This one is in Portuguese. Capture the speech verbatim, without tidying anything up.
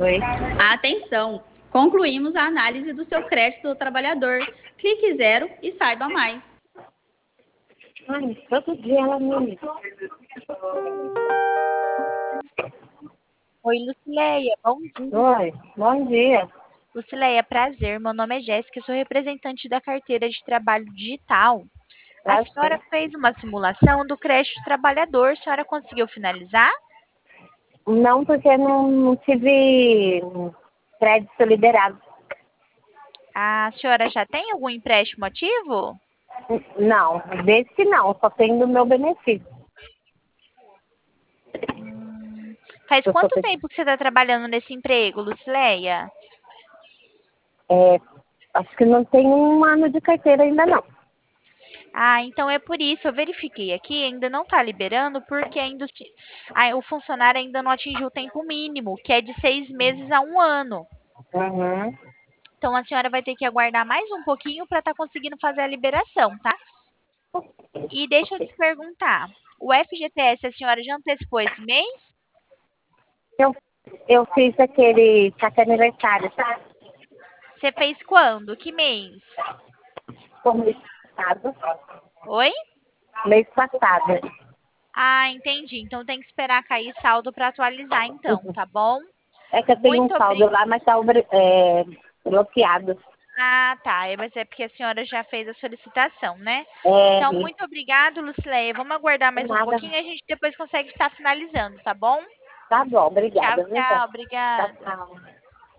Oi. Atenção! Concluímos a análise do seu crédito do trabalhador. Clique zero e saiba mais. Ai, todo dia ela me liga. Oi, Lucileia, bom dia. Oi, bom dia. Lucileia, prazer. Meu nome é Jéssica, eu sou representante da carteira de trabalho digital. A Prazer. senhora fez uma simulação do crédito trabalhador. A senhora conseguiu finalizar? Não, porque não, não tive crédito liberado. A senhora já tem algum empréstimo ativo? Não, desse não, só tem do meu benefício. Hum, faz Eu só quanto tenho- tempo que você está trabalhando nesse emprego, Lucileia? É, acho que não tem um ano de carteira ainda não. Ah, então é por isso. Eu verifiquei aqui, ainda não está liberando, porque ainda, os ti- ah, o funcionário ainda não atingiu o tempo mínimo, que é de seis meses a um ano. Uhum. Então a senhora vai ter que aguardar mais um pouquinho para estar conseguindo fazer a liberação, tá? E deixa eu te perguntar, o F G T S a senhora já antecipou esse mês? Eu, eu fiz aquele saque aniversário, sabe? Você fez quando? Que mês? Foi mês passado. Oi? Mês passado. Ah, entendi. Então tem que esperar cair saldo para atualizar, então, tá bom? É que eu tenho um Muito saldo obrigada. lá, mas tá obri- é, bloqueado. Ah, tá. É, mas é porque a senhora já fez a solicitação, né? É, Então, muito obrigada, Lucileia. Vamos aguardar mais um nada. pouquinho e a gente depois consegue estar finalizando, tá bom? Tá bom, Tchau, obrigada, viu? tchau. Tchau, Obrigada. tchau.